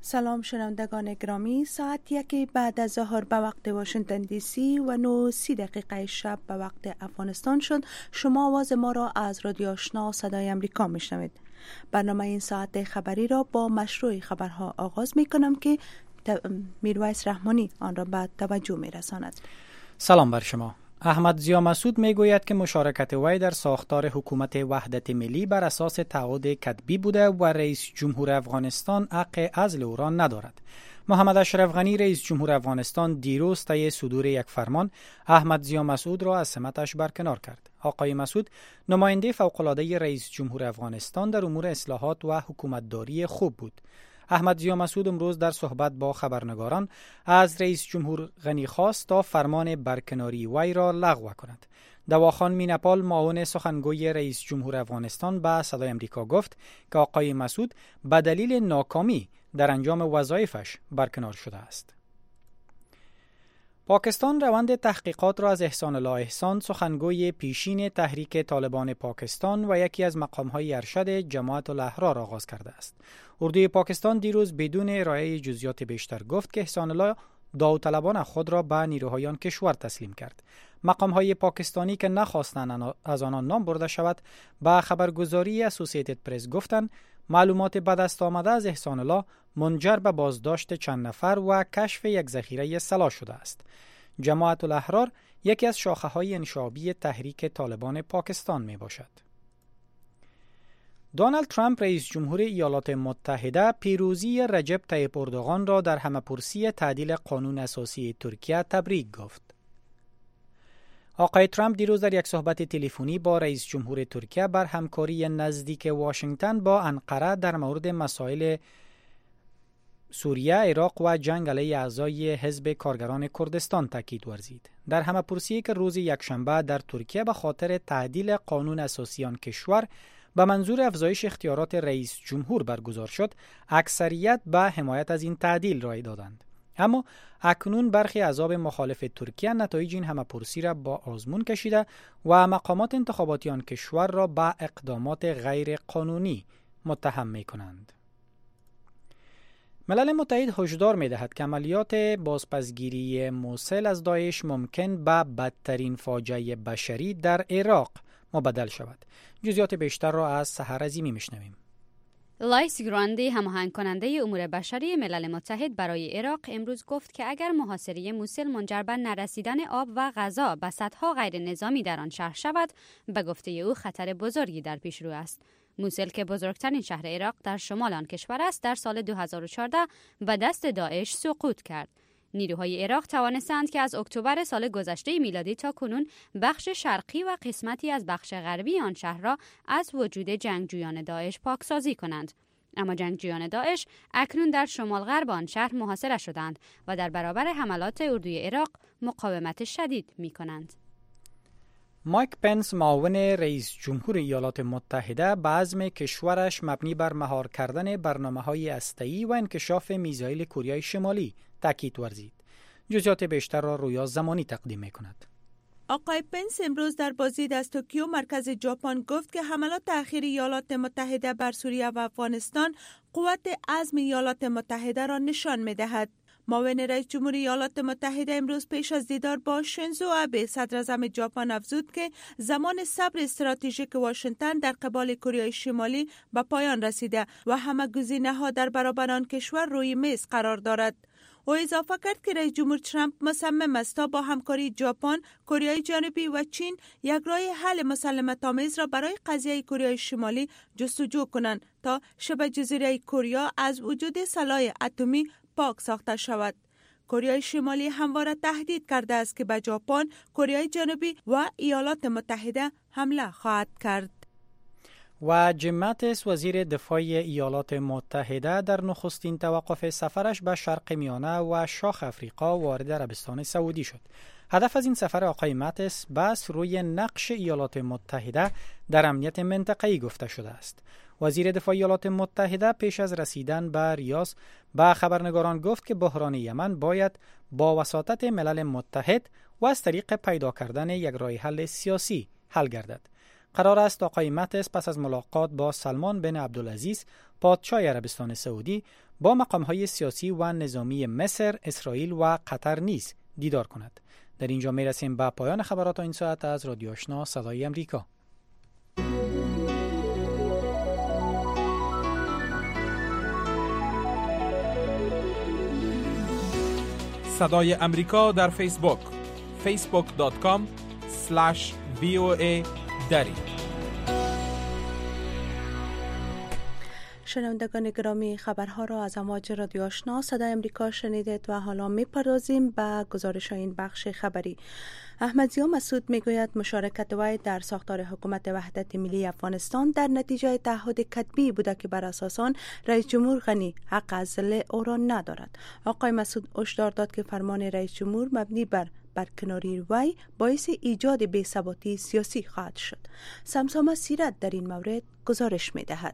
سلام شنوندگان گرامی، ساعت 1 بعد از ظهر به وقت واشنگتن دی سی و 9:30 شب به وقت افغانستان شد. شما آواز ما را از رادیو آشنا صدای امریکا میشنوید. برنامه این ساعت خبری را با مشروع خبرها آغاز می کنم که میرویس رحمانی آن را به توجه می رساند. سلام بر شما. احمد ضیا مسعود می گوید که مشارکت وی در ساختار حکومت وحدت ملی بر اساس تعهد کتبی بوده و رئیس جمهور افغانستان حق عزل او را ندارد. محمد اشرف غنی رئیس جمهور افغانستان دیروز طی صدور یک فرمان احمد ضیا مسعود را از سمتش برکنار کرد. آقای مسعود نماینده فوق‌العاده رئیس جمهور افغانستان در امور اصلاحات و حکومتداری خوب بود. احمد ضیا مسعود امروز در صحبت با خبرنگاران از رئیس جمهور غنی خواست تا فرمان برکناری وی را لغو کند. دواخان مینپال معاون سخنگوی رئیس جمهور افغانستان به صدای امریکا گفت که آقای مسعود به دلیل ناکامی در انجام وظایفش برکنار شده است. پاکستان روند تحقیقات را از احسان الله احسان، سخنگوی پیشین تحریک طالبان پاکستان و یکی از مقام‌های ارشد جماعت الاحرار آغاز کرده است. اردوی پاکستان دیروز بدون ارائه جزئیات بیشتر گفت که احسان الله داوطلبان خود را به نیروهای آن کشور تسلیم کرد. مقام‌های پاکستانی که نخواستند از آنان نام برده شود به خبرگزاری اسوسییتد پرس گفتند معلومات به دست آمده از احسان الله منجر به بازداشت چند نفر و کشف یک ذخیره سلاح شده است. جماعت الاحرار یکی از شاخه‌های انشابی تحریک طالبان پاکستان می باشد. دونالد ترامپ رئیس جمهور ایالات متحده پیروزی رجب طیب اردوغان را در همه‌پرسی تعدیل قانون اساسی ترکیه تبریک گفت. آقای ترامپ دیروز در یک صحبت تلفنی با رئیس جمهور ترکیه بر همکاری نزدیک واشنگتن با انقره در مورد مسائل سوریه، عراق و جنگ علیه اعضای حزب کارگران کردستان تاکید ورزید. در همه‌پرسی که روز یکشنبه در ترکیه به خاطر تعدیل قانون اساسی آن کشور به منظور افزایش اختیارات رئیس جمهور برگزار شد، اکثریت به حمایت از این تعدیل رای دادند. اما اکنون برخی احزاب مخالف ترکیه نتایج این همه‌پرسی را با آزمون کشیده و مقامات انتخاباتی آن کشور را به اقدامات غیر قانونی متهم می‌کنند. ملل متحد هشدار می‌دهد که عملیات بازپسگیری موصل از داعش ممکن به بدترین فاجعه بشری در عراق مبدل شود. جزئیات بیشتر را از سحر عظیمی می‌شنویم. لایس گراندی، هماهنگ کننده امور بشری ملل متحد برای عراق، امروز گفت که اگر محاصره موصل منجر به نرسیدن آب و غذا به صدها غیر نظامی در آن شهر شود، به گفته او خطر بزرگی در پیش رو است. موصل که بزرگترین شهر عراق در شمال آن کشور است، در سال 2014 به دست داعش سقوط کرد. نیروهای عراق توانستند که از اکتبر سال گذشته میلادی تا کنون بخش شرقی و قسمتی از بخش غربی آن شهر را از وجود جنگجویان داعش پاکسازی کنند. اما جنگجویان داعش اکنون در شمال غرب آن شهر محاصره شدند و در برابر حملات اردوی عراق مقاومت شدید می کنند. مایک پنس، معاون رئیس جمهور ایالات متحده، به عزم کشورش مبنی بر مهار کردن برنامه‌های هسته‌ای و انکشاف میزایل کره شمالی تاکید ورزید. جزئیات بیشتر را رویا زمانی تقدیم می‌کند. آقای پنس امروز در بازدید از توکیو مرکز ژاپن گفت که حملات اخیر ایالات متحده بر سوریه و افغانستان قوت عزم ایالات متحده را نشان می‌دهد. معاون رئیس جمهور ایالات متحده امروز پیش از دیدار با شینزو آبه صدر اعظم ژاپن افزود که زمان صبر استراتژیک واشنگتن در قبال کره شمالی به پایان رسیده و همه گزینه‌ها در برابر آن کشور روی میز قرار دارد. او اضافه کرد که رئیس جمهور ترامپ مصمم است تا با همکاری ژاپن، کره جنوبی و چین یک راه حل مسالمت‌آمیز را برای قضیه کره شمالی جستجو کنند تا شبه جزیره کره از وجود سلاح اتمی پاک ساخته شود. کره شمالی همواره تهدید کرده است که به ژاپن، کره جنوبی و ایالات متحده حمله خواهد کرد. و جیم ماتیس، وزیر دفاع ایالات متحده، در نخستین توقف سفرش به شرق میانه و شاخ افریقا وارد عربستان سعودی شد. هدف از این سفر آقای ماتیس بس روی نقش ایالات متحده در امنیت منطقه‌ای گفته شده است. وزیر دفاع ایالات متحده پیش از رسیدن به ریاض به خبرنگاران گفت که بحران یمن باید با وساطت ملل متحد و از طریق پیدا کردن یک راه حل سیاسی حل گردد. قرار است آقای متس پس از ملاقات با سلمان بن عبدالعزیز پادشاه عربستان سعودی با مقام‌های سیاسی و نظامی مصر، اسرائیل و قطر نیز دیدار کند. در اینجا میرسیم به پایان خبرات این ساعت از رادیو آشنا صدای امریکا. صدای امریکا در فیسبوک facebook.com/VOA دری. شنوندگان گرامی، خبرها را از امواج رادیو آشنا صدای امریکا شنیدید و حالا می‌پردازیم به گزارش این بخش خبری. احمدضیا مسعود میگوید مشارکت وی در ساختار حکومت وحدت ملی افغانستان در نتیجه تعهد کتبی بوده که بر اساس آن رئیس جمهور غنی حق عزل او را ندارد. آقای مسعود هشدار داد که فرمان رئیس جمهور مبنی بر برکناری وی باعث ایجاد بی‌ثباتی سیاسی خواهد شد. سمسامه سیرت در این مورد گزارش می‌دهد.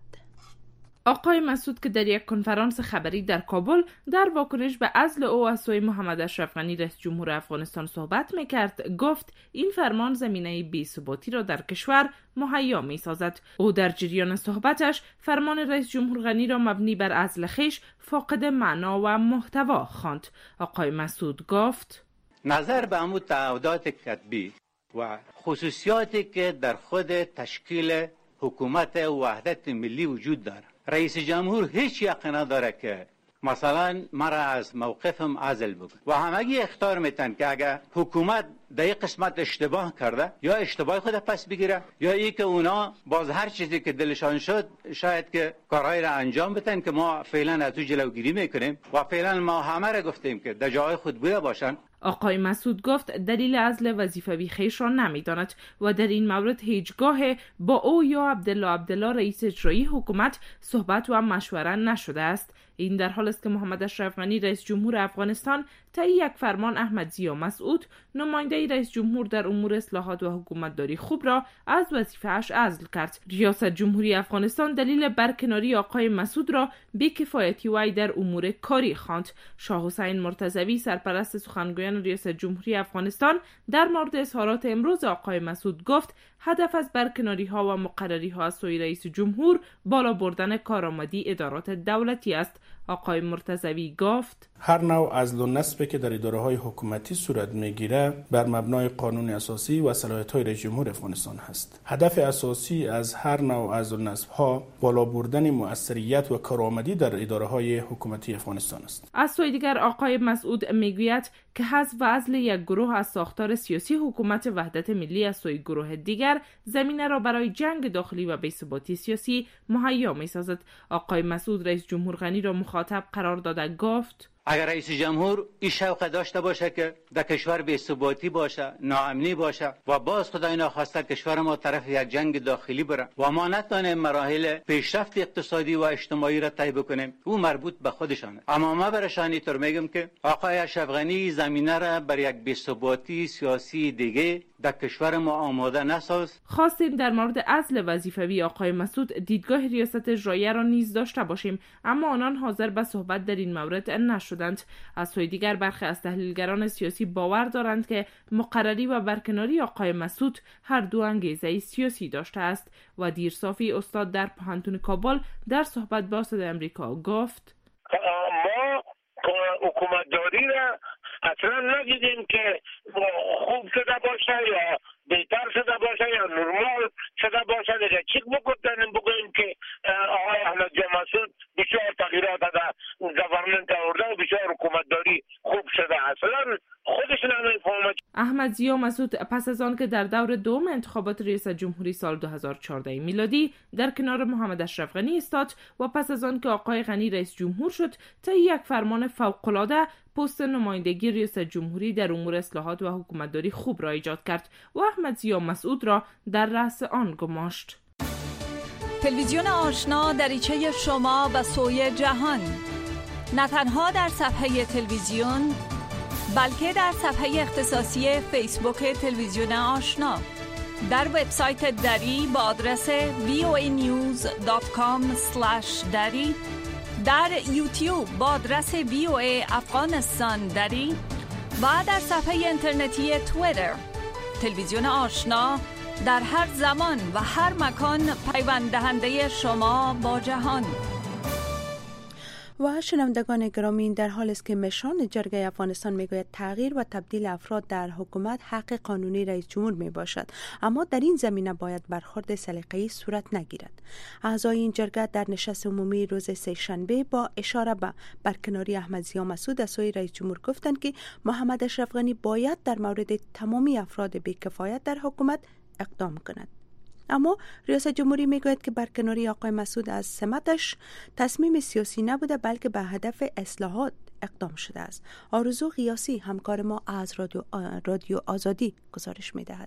آقای مسعود که در یک کنفرانس خبری در کابل در واکنش به عزل او از سوی محمد اشرف غنی رئیس جمهور افغانستان صحبت میکرد، گفت این فرمان زمینه بی‌ثباتی را در کشور مهیا میسازد. او در جریان صحبتش فرمان رئیس جمهور غنی را مبنی بر عزل خویش فاقد معنا و محتوا خواند. آقای مسعود گفت نظر به عمود تعهدات کتبی و خصوصیاتی که در خود تشکیل حکومت وحدت ملی وجود دارد، رئیس جمهور هیچ یقین نداره که مثلا مرا از موقفم عزل بکن و همگی اختیار میتن که اگر حکومت در یک قسمت اشتباه کرده یا اشتباه خود پس بگیره یا ای که اونا باز هر چیزی که دلشان شد شاید که کارهای را انجام بدن که ما فعلا از او جلوگیری میکنیم و فعلا ما همه را گفتیم که در جای خود بوده باشن. آقای مسعود گفت دلیل عزل وظیفوی خویش را نمیداند و در این مورد هیچگاه با او یا عبدالله رئیس اجرایی حکومت صحبت و مشوره نشده است. این در حال است که محمد اشرف غنی رئیس جمهور افغانستان طی یک فرمان احمدضیا مسعود نماینده رئیس جمهور در امور اصلاحات و حکومتداری خوب را از وظیفه‌اش عزل کرد. ریاست جمهوری افغانستان دلیل برکناری آقای مسعود را بی‌کفایتی وی در امور کاری خواند. شاه حسین مرتضوی سرپرست سخنگویان ریاست جمهوری افغانستان در مورد اظهارات امروز آقای مسعود گفت هدف از برکناری ها و مقرری ها از سوی رئیس جمهور بالا بردن کارآمدی ادارات دولتی است. آقای مرتضوی گفت هر نوع عزل و نصبی که در اداره‌های حکومتی صورت میگیره بر مبنای قانون اساسی و صلاحیت‌های رئیس جمهور افغانستان هست. هدف اساسی از هر نوع عزل و نصب‌ها بالا بردن مؤثریت و کارآمدی در اداره‌های حکومتی افغانستان است. از سوی دیگر آقای مسعود میگوید که حذف و عزل یک گروه از ساختار سیاسی حکومت وحدت ملی از سوی گروه دیگر زمینه را برای جنگ داخلی و بی‌ثباتی سیاسی مهیا می‌سازد. آقای مسعود رئیس جمهور غنی را مخاطب قرار داده گفت اگر رئیس جمهور این شوق داشته باشه که در کشور بی‌ثباتی باشه، ناامنی باشه و باز خدای ناخواسته کشور ما طرف یک جنگ داخلی بره و ما نتونیم مراحل پیشرفت اقتصادی و اجتماعی را طی بکنیم، او مربوط به خودشانه. اما ما برایشان اینطور میگم که آقای اشرف غنی زمینه را بر یک بی‌ثباتی سیاسی دیگه در کشور ما آماده نساز. خواستیم در مورد عزل وظیفوی آقای مسعود دیدگاه ریاست اجراییه را نیز داشته باشیم، اما آنان حاضر به صحبت در این مورد نشدند. از سوی دیگر برخی از تحلیلگران سیاسی باور دارند که مقرری و برکناری آقای مسعود هر دو انگیزه سیاسی داشته است و دیرصافی استاد در پوهنتون کابل در صحبت با صدای امریکا گفت ما حکومتداری را اصلا ندیدیم که خوب شده باشه یا بهتر شده باشه یا نرمال شده باشه. دیگه چی بگوییم که آقای احمدضیا مسعود بسیار تغییرات در گورنمنت آورده و بسیار حکومتداری خوب شده، اصلا خودش نمیفهمه. احمدضیا مسعود پس از آن که در دور دوم انتخابات ریاست جمهوری سال 2014 میلادی در کنار محمد اشرف غنی ایستاد و پس از آن که آقای غنی رئیس جمهور شد طی یک فرمان فوق‌العاده پست نمایندگی ریاست جمهوری در امور اصلاحات و حکومتداری خوب را ایجاد کرد و احمدضیا مسعود را در رأس آن گماشت. تلویزیون آشنا دریچه شما به سوی جهان، نه تنها در صفحه تلویزیون بلکه در صفحه اختصاصی فیسبوک تلویزیون آشنا، در وبسایت دری با آدرس voanews.com/dari، در یوتیوب با آدرس VOA افغانستان دری و در صفحه اینترنتی توییتر. تلویزیون آشنا در هر زمان و هر مکان پیوند دهنده شما با جهان. و شنوندگان گرامی، در حال است که مشران جرگه افغانستان میگوید تغییر و تبدیل افراد در حکومت حق قانونی رئیس جمهور می باشد، اما در این زمینه باید برخورد سلیقه‌ای صورت نگیرد. اعضای این جرگه در نشست عمومی روز سه‌شنبه با اشاره به برکناری احمد ضیا مسعود از سوی رئیس جمهور گفتند که محمد اشرف غنی باید در مورد تمامی افراد بی‌کفایت در حکومت اقدام کند. اما ریاست جمهوری میگوید که برکناری آقای مسعود از سمتش تصمیم سیاسی نبوده، بلکه به هدف اصلاحات اقدام شده است. آرزو غیاسی همکار ما از رادیو آزادی گزارش میدهد.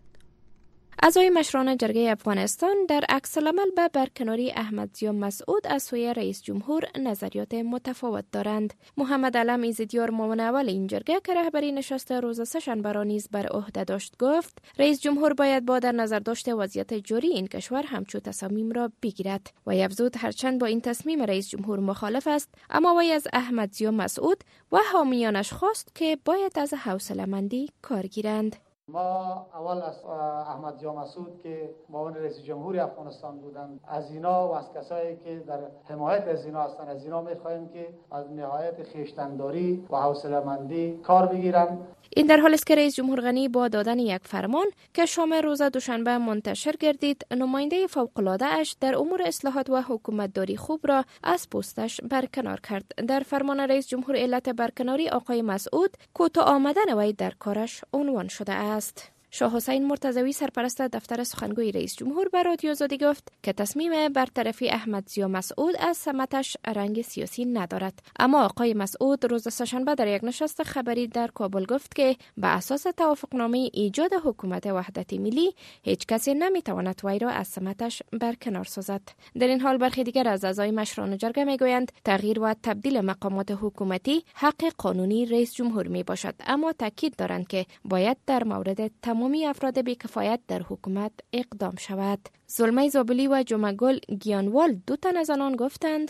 اعضای مشران جرگه افغانستان در عکس العمل به برکناری احمد ضیا مسعود از سوی رئیس جمهور نظریات متفاوت دارند. محمد علم ایزدیار معاون اول این جرگه که رهبری نشست روز سه‌شنبه را نیز بر عهده داشت گفت رئیس جمهور باید با در نظر داشته وضعیت جاری این کشور همچون تصامیم را بگیرد. و افزود هرچند با این تصمیم رئیس جمهور مخالف است، اما وی از احمد ضیا مسعود و حامیانش خواست که باید از حوصله‌مندی کار گیرند. ما اول از احمد ضیا مسعود که معاون رئیس جمهوری افغانستان بودند، از اینا و از کسایی که در حمایت از اینا هستند، از اینا می‌خواهیم که از نهایت خویشتن‌داری و حوصله‌مندی کار بگیرند. این در حالی است که رئیس جمهور غنی با دادن یک فرمان که شام روز دوشنبه منتشر گردید، نماینده فوق‌العاده اش در امور اصلاحات و حکومتداری خوب را از پستش برکنار کرد. در فرمان رئیس جمهور علت برکناری آقای مسعود کوتاه آمدن وی در کارش عنوان شده است. شاه حسین مرتضوی سرپرست دفتر سخنگوی رئیس جمهور به رادیو آزادی گفت که تصمیم برطرفی احمد ضیا مسعود از سمتش رنگ سیاسی ندارد. اما آقای مسعود روز سه‌شنبه در یک نشست خبری در کابل گفت که به اساس توافقنامه ایجاد حکومت وحدت ملی هیچ کسی نمیتواند وی را از سمتش برکنار سازد. در این حال برخی دیگر از اعضای مشران جرگه میگویند تغییر و تبدیل مقامات حکومتی حق قانونی رئیس جمهور می باشد، اما تاکید دارند که باید در مورد تمامی افراد بی‌کفایت در حکومت اقدام شود. زلمه زابلی و جمعگل گیانوال دو تن از آنان گفتند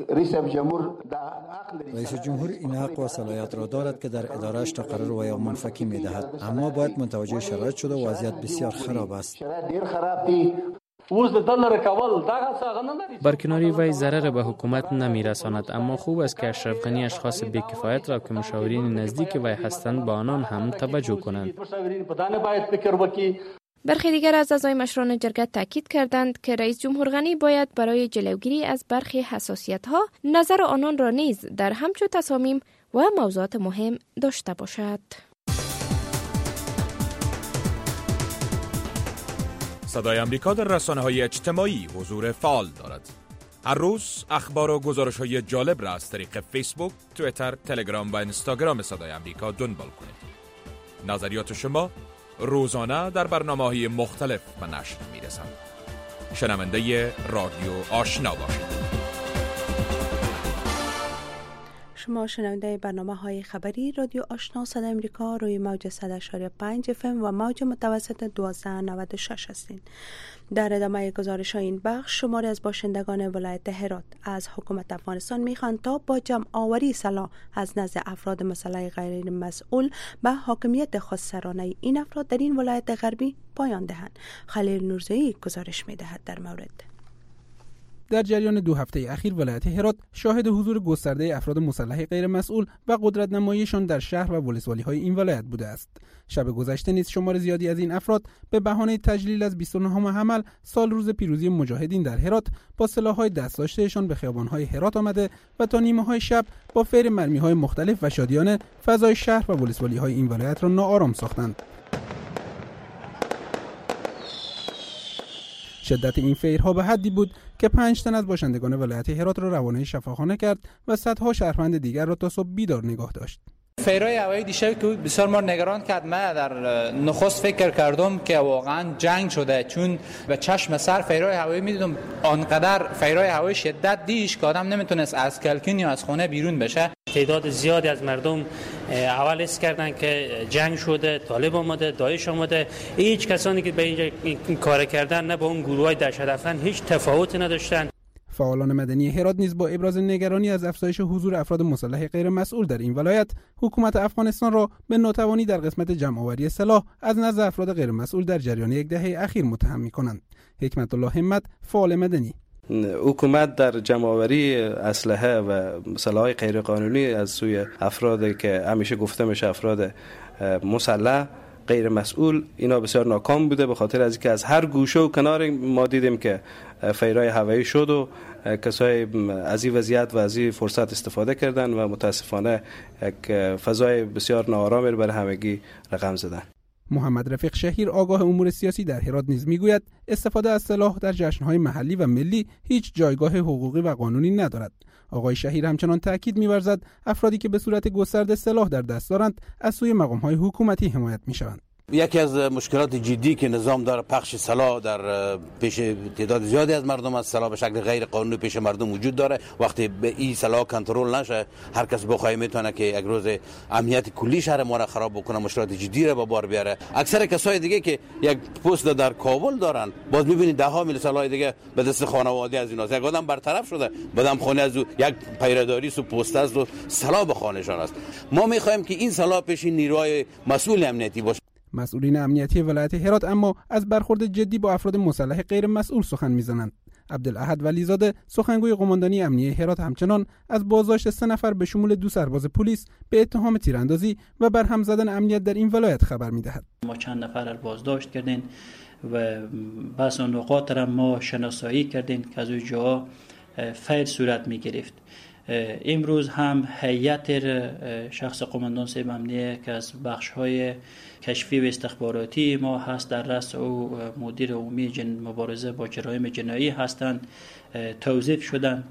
رئیس جمهور این حق و صلاحیت را دارد که در اداره‌اش تقرر و یا منفکی می‌دهد، اما باید متوجه شرایط شده و وضعیت بسیار خراب است. برکناری وی ضرر به حکومت نمی‌رساند، اما خوب است که اشرف غنی اشخاص بی‌کفایت را که مشاورین نزدیک وی هستند با آنان هم توجه کنند. برخی دیگر از اعضای مشران جرگه تاکید کردند که رئیس جمهور غنی باید برای جلوگیری از برخی حساسیت‌ها نظر آنان را نیز در همچون تصامیم و موضوعات مهم داشته باشد. صدای امریکا در رسانه‌های اجتماعی حضور فعال دارد. هر روز اخبار و گزارش‌های جالب را از طریق فیسبوک، توییتر، تلگرام و اینستاگرام صدای امریکا دنبال کنید. نظریات شما روزانه در برنامه‌های مختلف به نشر می‌رسند. شنونده رادیو آشنا باشید. شما شنونده برنامه‌های خبری رادیو آشنا صدای امریکا روی موج 100.5 FM و موج متوسط 1296 هستید. در ادامه گزارش این بخش شماری از باشندگان ولایت هرات از حکومت افغانستان میخواهند تا با جمع آوری سلاح از نزد افراد مسلح غیر مسئول به حاکمیت خودسرانه این افراد در این ولایت غربی پایان دهند. خلیل نورزایی گزارش میدهد در مورد. در جریان 2 هفته اخیر ولایت هرات شاهد حضور گسترده افراد مسلح غیر مسئول و قدرت نماییشان در شهر و ولسوالی‌های این ولایت بوده است. شب گذشته نیز شمار زیادی از این افراد به بهانه تجلیل از 29 حمل سال روز پیروزی مجاهدین در هرات با سلاح‌های دست‌داشته‌شان به خیابان‌های هرات آمده و تا نیمه‌های شب با فیر مرمی‌های مختلف و شادیانه فضای شهر و ولسوالی‌های این ولایت را ناآرام ساختند. شدت این فیرها به حدی بود که 5 تن از باشندگان ولایت هرات را روانه شفاخانه کرد و صدها شهروند دیگر را تا صبح بیدار نگاه داشت. فیرهای هوایی دیشب که بسیار ما نگران کرد. من در نخست فکر کردم که واقعا جنگ شده، چون به چشم سر فیرهای هوایی میدیدم آنقدر فیرهای هوایی شدت دیش که آدم نمیتونست از کلکین یا از خونه بیرون بشه. تعداد زیادی از مردم اول اس کردن که جنگ شده، طالب آمده، داعش آمده. هیچ کسانی که به این کار کردن نه با اون گروهای دهشت افکن هیچ تفاوتی نداشتن. فعالان مدنی هرات نیز با ابراز نگرانی از افزایش حضور افراد مسلح غیر مسئول در این ولایت، حکومت افغانستان را به ناتوانی در قسمت جمع‌آوری سلاح از نزد افراد غیر مسئول در جریان یک دهه اخیر متهم می‌کنند. حکمت الله همت، فعال مدنی: حکومت در جمع‌آوری اسلحه و سلاح غیر قانونی از سوی افرادی که همیشه گفته میشه افراد مسلح غیر مسئول، اینا بسیار ناکام بوده، به خاطر از اینکه از هر گوشه و کنار ما دیدیم که فیرای هوایی شد و کسای از این وضعیت و از این فرصت استفاده کردن و متاسفانه یک فضای بسیار ناآرامی رو برای همگی رقم زدن. محمد رفیق شهیر، آگاه امور سیاسی در هرات نیز میگوید استفاده از سلاح در جشن‌های محلی و ملی هیچ جایگاه حقوقی و قانونی ندارد. آقای شهیر همچنان تاکید می‌ورزد افرادی که به صورت گسترده سلاح در دست دارند از سوی مقام‌های حکومتی حمایت می‌شوند. یکی از مشکلات جدی که نظام داره پخش سلاح در پیش تعداد زیادی از مردم است. سلاح به شکل غیر قانونی پیش مردم وجود داره. وقتی به این سلاح کنترل نشه، هر کس بخواد میتونه که یک روز امنیت کلی شهر ما را خراب بکنه، مشکلات جدی را به بار بیاره. اکثر کسای دیگه که یک پست در کابل دارن، باز میبینید ده ها میل سلاح دیگه به دست خانواده از ایناست. یک آدم برطرف شده، بعدم خانه از یک پیره‌داری سو پست است و سلاح به خانه‌شان است. ما میخوایم که این سلاح پیش نیروهای مسئول امنیتی باشه. مسئولین امنیتی ولایت هرات اما از برخورد جدی با افراد مسلح غیر مسئول سخن میزنند. عبدالاحد ولیزاده، سخنگوی قماندانی امنیه هرات، همچنان از بازداشت 3 نفر به شمول 2 سرباز پلیس به اتهام تیراندازی و برهم زدن امنیت در این ولایت خبر میدهد. ما چند نفر را بازداشت کردیم و بس نقاط را ما شناسایی کردیم که از اونجا فیل صورت می گرفت. امروز هم هیئت شخص قماندان صاحب امنیه که از بخش‌های کشفی و استخباراتی ما هست در رأس او مدیر عمومی مبارزه با جرایم جنایی هستند، توظیف شدند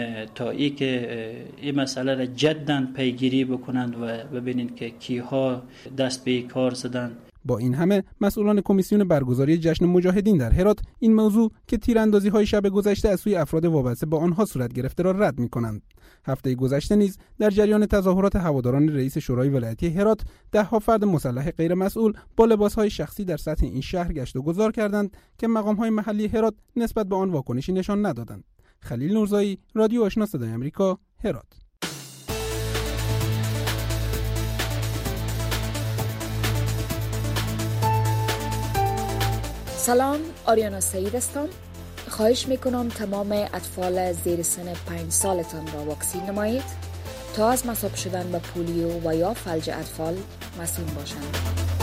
تا ای که این مسئله را جداً پیگیری بکنند و ببینید که کیها دست به کار زدند. با این همه مسئولان کمیسیون برگزاری جشن مجاهدین در هرات این موضوع که تیراندازی‌های شب گذشته از سوی افراد وابسته با آنها صورت گرفته را رد می‌کنند. هفته گذشته نیز در جریان تظاهرات هواداران رئیس شورای ولایتی هرات، 10 فرد مسلح غیر مسئول با لباس‌های شخصی در سطح این شهر گشت و گذار کردند که مقام‌های محلی هرات نسبت به آن واکنشی نشان ندادند. خلیل نورزایی، رادیو آشنا صدای آمریکا، هرات. سلام، آریانا سعید هستم. خواهش میکنم تمام اطفال زیر سن 5 سالتان را واکسین نمایید تا از مصاب شدن به پولیو و یا فلج اطفال مسئول باشند.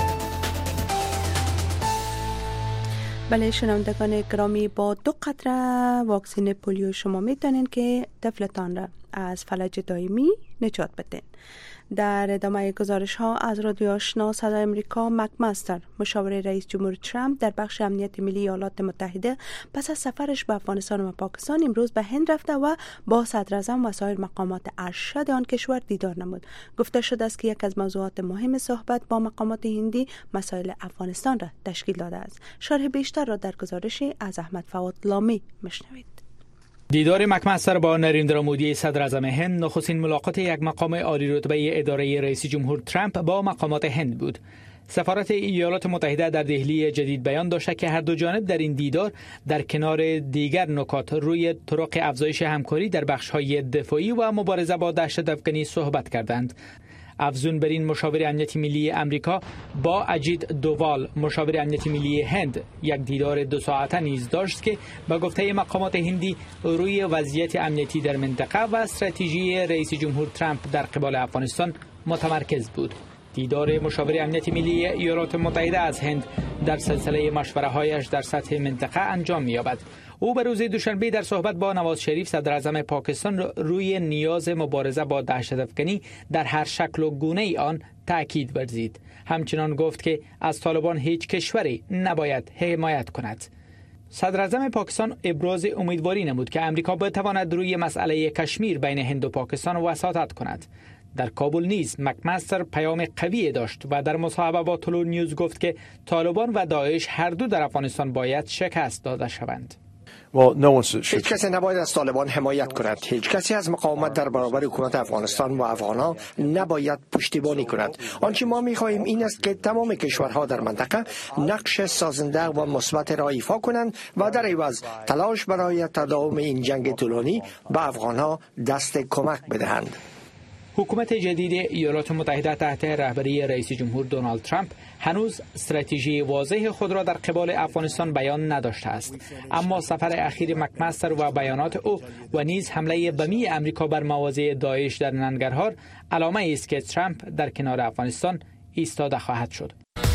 بله شنوندگان گرامی، با 2 قطره واکسن پولیو شما میتونین که طفلتان را از فلج دائمی نجات بدین. در ادامه گزارش ها از رادیو آشنا صدای آمریکا، مکمستر، مشاور رئیس جمهور ترامپ در بخش امنیت ملی ایالات متحده، پس از سفرش به افغانستان و پاکستان امروز به هند رفته و با صدر اعظم و سایر مقامات ارشد آن کشور دیدار نمود. گفته شده است که یک از موضوعات مهم صحبت با مقامات هندی مسائل افغانستان را تشکیل داده است. شرح بیشتر را در گزارشی از احمد فواد لامی میشنوید. دیدار مکمستر با نریندرا مودی صدر اعظم هند نخستین ملاقات یک مقام عالی رتبه اداره رئیس جمهور ترامپ با مقامات هند بود. سفارت ایالات متحده در دهلی جدید بیان داشته که هر دو جانب در این دیدار در کنار دیگر نکات روی طرق افزایش همکاری در بخش‌های دفاعی و مبارزه با دهشت‌افکنی صحبت کردند. افزون بر این، مشاور امنیت ملی امریکا با اجید دووال، مشاور امنیت ملی هند، یک دیدار 2 ساعته نیز داشت که به گفته مقامات هندی روی وضعیت امنیتی در منطقه و استراتژی رئیس جمهور ترامپ در قبال افغانستان متمرکز بود. دیدار مشاور امنیت ملی ایالات متحده از هند در سلسله مشوره‌هایش در سطح منطقه انجام می‌یابد. او به روز دوشنبه در صحبت با نواز شریف صدر اعظم پاکستان روی نیاز مبارزه با دهشت‌افکنی در هر شکل و گونه آن تأکید ورزید. همچنان گفت که از طالبان هیچ کشوری نباید حمایت کند. صدر اعظم پاکستان ابراز امیدواری نمود که امریکا بتواند روی مسئله کشمیر بین هند و پاکستان وساطت کند. در کابل نیز مکمستر پیام قوی داشت و در مصاحبه با طلوع نیوز گفت که طالبان و داعش هر دو در افغانستان باید شکست داده شوند. هیچ کسی نباید از طالبان حمایت کند. هیچ کسی از مقاومت در برابر حکومت افغانستان و افغانها نباید پشتیبانی کند. آنچه ما می‌خواهیم این است که تمام کشورها در منطقه نقش سازنده و مثبت را ایفا کنند و در عوض تلاش برای تداوم این جنگ طولانی به افغانها دست کمک بدهند. حکومت جدید ایالات متحده تحت رهبری رئیس جمهور دونالد ترامپ هنوز استراتژی واضح خود را در قبال افغانستان بیان نداشته است، اما سفر اخیر مکمستر و بیانات او و نیز حمله بمی امریکا بر مواضع داعش در ننگرهار علامه است که ترامپ در کنار افغانستان ایستاده خواهد شد.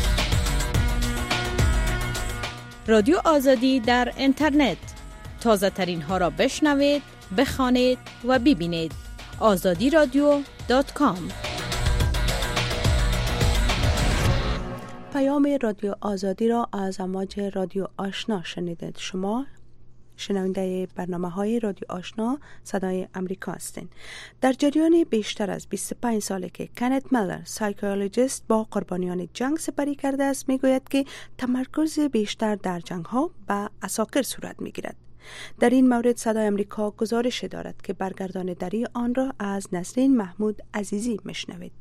رادیو آزادی در اینترنت، تازه ترین ها را بشنوید، بخوانید و ببینید. azadiradyo.com. پیام رادیو آزادی را از امواج رادیو آشنا شنیدید. شما شنونده برنامه‌های رادیو آشنا صدای امریکا هستید. در جریان بیشتر از 25 ساله که کنت میلر سایکولوژیست با قربانیان جنگ سپری کرده است، میگوید که تمرکز بیشتر در جنگ‌ها به عساکر صورت میگیرد. در این مورد صدای امریکا گزارش دارد که برگردانداری آن را از نسرین محمود عزیزی میشنوید.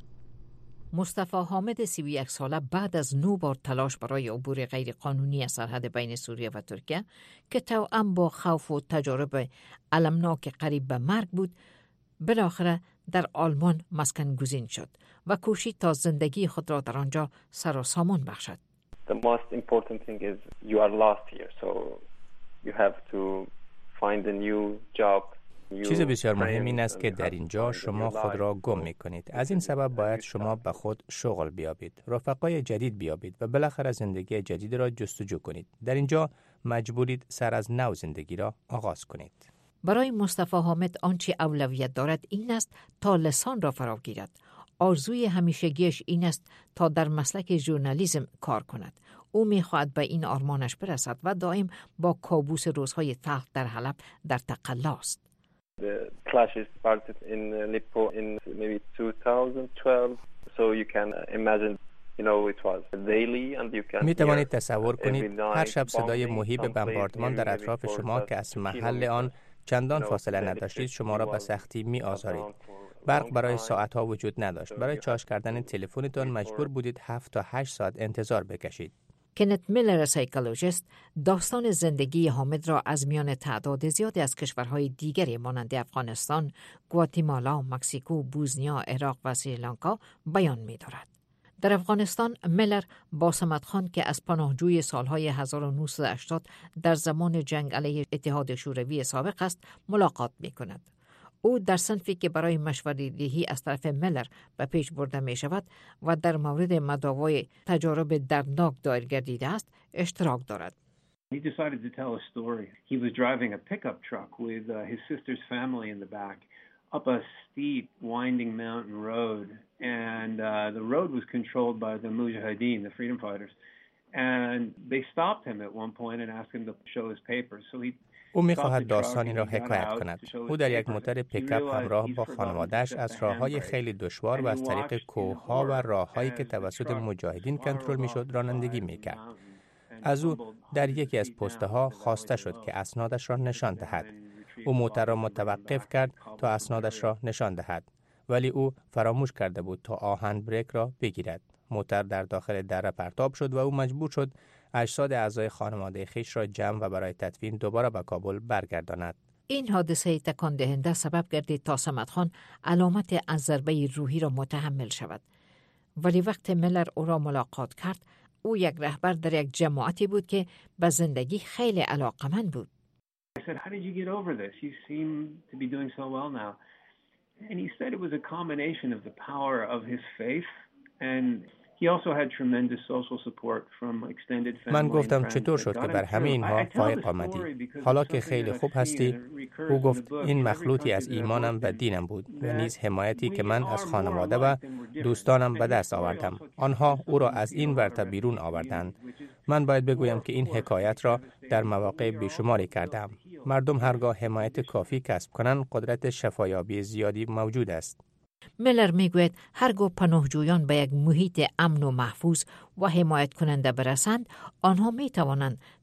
مصطفی حامد 31 ساله بعد از 9 بار تلاش برای عبور غیرقانونی از سرحد بین سوریه و ترکیه که توأم با خوف و تجارب المناک قریب به مرگ بود، بالاخره در آلمان مسکن گزین شد و کوشید تا زندگی خود را در آنجا سر و سامان بخشد. The most important thing is you are lost here, so you have to find a new job. چیز بسیار مهم این است که در اینجا شما خود را گم می‌کنید. از این سبب باید شما به خود شغل بیابید، رفقای جدید بیابید و بالاخره زندگی جدید را جستجو کنید. در اینجا مجبورید سر از نو زندگی را آغاز کنید. برای مصطفی حامد آنچه اولویت دارد این است تا لسان را فرا گیرد. آرزوی همیشگیش این است تا در مسلک ژورنالیسم کار کند. او می‌خواهد به این آرمانش برسد و دائم با کابوس روزهای تلخ در حلب در تقلاست. The clashes started in Aleppo in maybe 2012, so you can imagine, it was daily and you can. می توانید تصور کنید هر شب صدای مهیب بمباردمان در اطراف شما که از محل آن چندان فاصله نداشتید شما را به سختی می آزارید. برق برای ساعتها وجود نداشت. برای چارج کردن تلفنتان مجبور بودید 7 تا 8 ساعت انتظار بکشید. کنت میلر سایکولوژیست داستان زندگی حامد را از میان تعداد زیادی از کشورهای دیگری مانند افغانستان، گواتیمالا، مکزیکو، بوسنیا، عراق و سریلانکا بیان می‌دارد. در افغانستان میلر با صمد خان که از پناهجوی سالهای 1980 در زمان جنگ علیه اتحاد شوروی سابق است ملاقات می‌کند. او در صنفی که برای مشوره‌دهی از طرف میلر به پیش برده می شود و در مورد مداوای تجارب دردناک دایر گردیده است اشتراک دارد. He decided to tell a story. He was driving a pickup truck with his sister's family in the back up a steep winding mountain road and the road was controlled by the Mujahideen, the freedom fighters. And they stopped him at one point and asked him to show his papers. So he او می‌خواهد داستانی را حکایت کند. او در یک موتور پیکاپ همراه با خانواده‌اش از راه‌های خیلی دشوار و از طریق کوه‌ها و راه‌هایی که توسط مجاهدین کنترل می‌شد رانندگی می‌کرد. از او در یکی از پست‌ها خواسته شد که اسنادش را نشان دهد. او موتور را متوقف کرد تا اسنادش را نشان دهد، ولی او فراموش کرده بود تا هند بریک را بگیرد. موتور در داخل دره پرتاب شد و او مجبور شد اجساد اعضای خانواده خیش را جمع و برای تدفین دوباره به کابل برگرداند. این حادثه تکان دهنده سبب گردید تا صمد خان علامت از ضربه روحی را متحمل شود. ولی وقت میلر او را ملاقات کرد، او یک رهبر در یک جماعتی بود که به زندگی خیلی علاقمند بود. I said, how did you get over this? You seem to be doing so well now. And he said it was a combination of the power of his faith and he also had tremendous social support from extended family. من گفتم چطور شد که بر همه اینها فائق آمدی؟ حالا که خیلی خوب هستی. او گفت این مخلوطی از ایمانم و دینم بود و نیز حمایتی که من از خانواده و دوستانم به دست آوردم. آنها او را از این ورطه بیرون آوردند. من باید بگویم که این حکایت را در مواقع بیشماری کردم. مردم هرگاه حمایت کافی کسب کنند قدرت شفایابی زیادی موجود است. میلر میگوید هرگاه پناهجویان به یک محیط امن و محفوظ و حمایت کننده برسند، آنها می توانند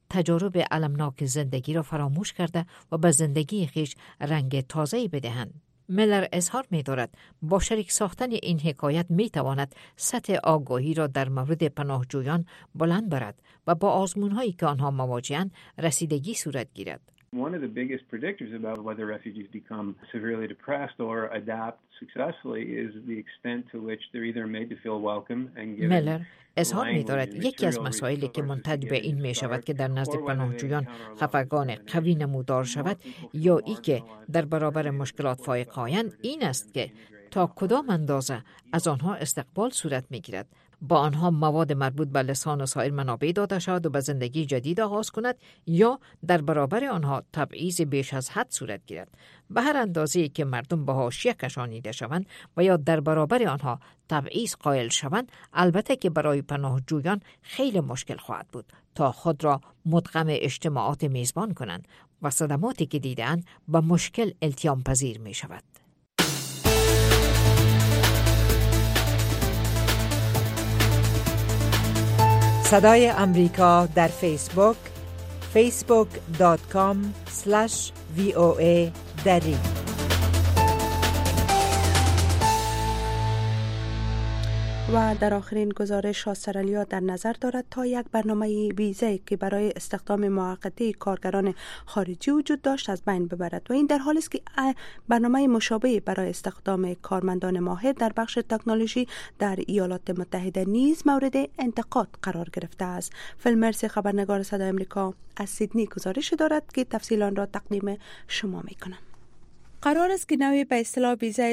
تجارب المناک زندگی را فراموش کرده و به زندگی خیش رنگ تازه‌ای بدهند. میلر اظهار می‌دارد با شریک ساختن این حکایت می‌تواند سطح آگاهی را در مورد پناهجویان بلند برد و با آزمون‌هایی که آنها مواجه‌اند رسیدگی صورت گیرد. One of the biggest predictors about whether refugees become severely depressed or adapt successfully is the extent to which they're either made to feel welcome and given میلر اظهار می‌دارد یکی از مسائلی که منتج به این می‌شود که در نزد پناهجویان خفگان قوی نمودار شود یا ای که در برابر مشکلات فائق آیند این است که تا کدام اندازه از آنها استقبال صورت می‌گیرد، با آنها مواد مربوط به لسان و سایر منابع داده شود و به زندگی جدید آغاز کند یا در برابر آنها تبعیض بیش از حد صورت گیرد. به هر اندازه‌ای که مردم به حاشیه کشانیده شوند و یا در برابر آنها تبعیض قائل شوند، البته که برای پناهجویان خیلی مشکل خواهد بود تا خود را مدغم اجتماعات میزبان کنند و صدماتی که دیدند به مشکل التیام پذیر می شود. صدای امریکا در فیسبوک facebook.com/VOA دری. و در آخرین گزارش استرالیا در نظر دارد تا یک برنامه ویزایی که برای استخدام موقتی کارگران خارجی وجود داشت از بین ببرد و این در حالی است که برنامه مشابه برای استخدام کارمندان ماهر در بخش تکنولوژی در ایالات متحده نیز مورد انتقاد قرار گرفته است. فیل مرسی خبرنگار صدای آمریکا از سیدنی گزارش دارد که تفصیل آن را تقدیم شما می‌کنم. قرار است که نوی به اصطلاح ویزای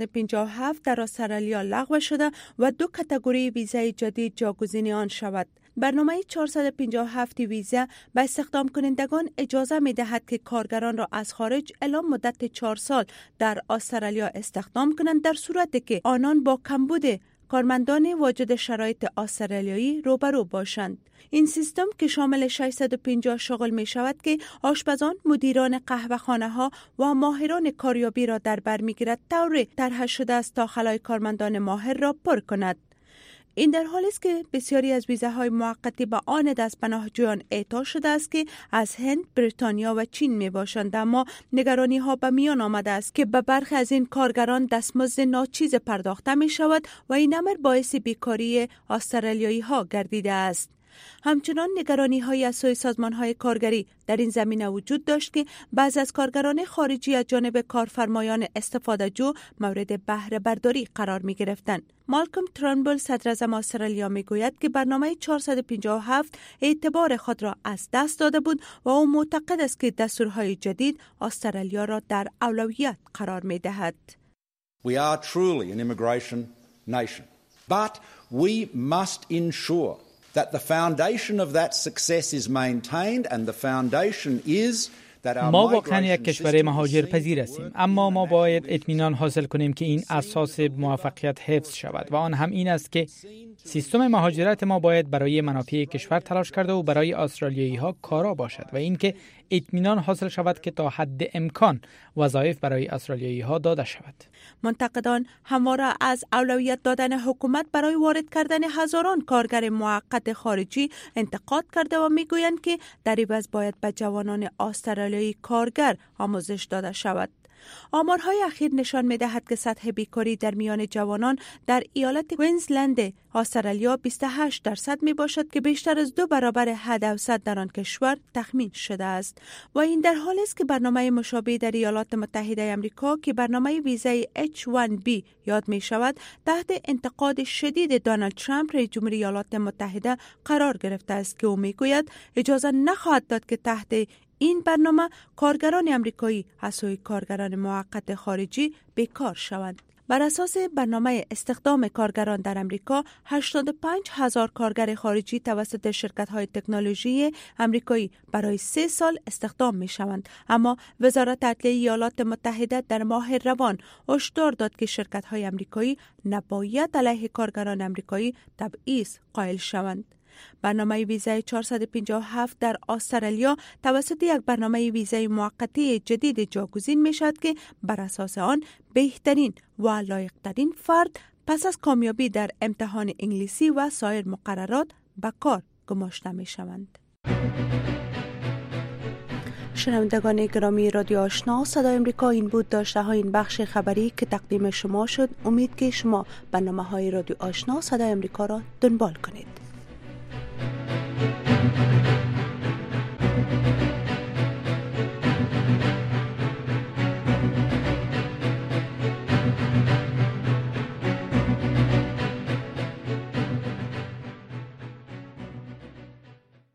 457 در استرالیا لغو شده و دو کاتگوری ویزای جدید جاگزین آن شود. برنامه 457 ویزا به استخدام کنندگان اجازه می دهد که کارگران را از خارج الی مدت 4 سال در استرالیا استخدام کنند در صورتی که آنان با کمبود کارمندان واجد شرایط استرالیایی روبرو باشند. این سیستم که شامل 650 شغل می شود که آشپزان، مدیران قهوه‌خانه ها و ماهران کاریابی را در بر می گیرد طوری طرح شده است تا خلای کارمندان ماهر را پر کند. این در حالی است که بسیاری از ویزاهای موقتی به آن دست پناهجویان اعطا شده است که از هند، بریتانیا و چین می باشند، اما نگرانی ها به میان آمده است که به برخی از این کارگران دستمزد ناچیز پرداخته می شود و این امر باعث بیکاری استرالیایی ها گردیده است. همچنان نگرانی های از سوی سازمان های کارگری در این زمینه وجود داشت که بعض از کارگران خارجی از جانب کارفرمایان استفاده جو مورد بهره برداری قرار می گرفتند. مالکوم ترنبل صدر اعظم استرالیا می گوید که برنامه 457 اعتبار خود را از دست داده بود و او معتقد است که دستورهای جدید استرالیا را در اولویت قرار می دهد. We are truly an immigration nation, but we must ensure that the foundation of that success is maintained and the foundation is ما واقعا یک کشور مهاجر پذیر هستیم، اما ما باید اطمینان حاصل کنیم که این اساس موفقیت حفظ شود و آن هم این است که سیستم مهاجرت ما باید برای منافع کشور تلاش کرده و برای استرالیایی ها کارا باشد و اینکه اطمینان حاصل شود که تا حد امکان وظایف برای استرالیایی ها داده شود. منتقدان همواره از اولویت دادن حکومت برای وارد کردن هزاران کارگر موقت خارجی انتقاد کرده و میگویند که در عوض باید به جوانان استرالیایی کارگر آموزش داده شود. آمارهای اخیر نشان می‌دهد که سطح بیکاری در میان جوانان در ایالت کوینزلند استرالیا 28% میباشد که بیشتر از 2 برابر حد اوسط در آن کشور تخمین شده است و این در حالی است که برنامه مشابه در ایالات متحده آمریکا که برنامه ویزای H1B یاد می شود تحت انتقاد شدید دونالد ترامپ رئیس جمهوری ایالات متحده قرار گرفته است که او میگوید اجازه نخواهد داد که تحت این برنامه کارگران امریکایی از سوی کارگران موقت خارجی بیکار شوند. بر اساس برنامه استخدام کارگران در امریکا 85,000 کارگر خارجی توسط شرکت‌های تکنولوژی امریکایی برای 3 سال استخدام می‌شوند، اما وزارت عدلیه ایالات متحده در ماه روان هشدار داد که شرکت‌های امریکایی نباید علیه کارگران امریکایی تبعیض قائل شوند. برنامه ویزای 457 در استرالیا توسط یک برنامه ویزای موقتی جدید جاگزین می شود که بر اساس آن بهترین و لایق‌ترین فرد پس از کامیابی در امتحان انگلیسی و سایر مقررات به کار گماشته می شوند. شنوندگان گرامی رادیو آشنا صدای امریکا، این بود داشته های این بخش خبری که تقدیم شما شد. امید که شما برنامه های رادیو آشنا صدای امریکا را دنبال کنید.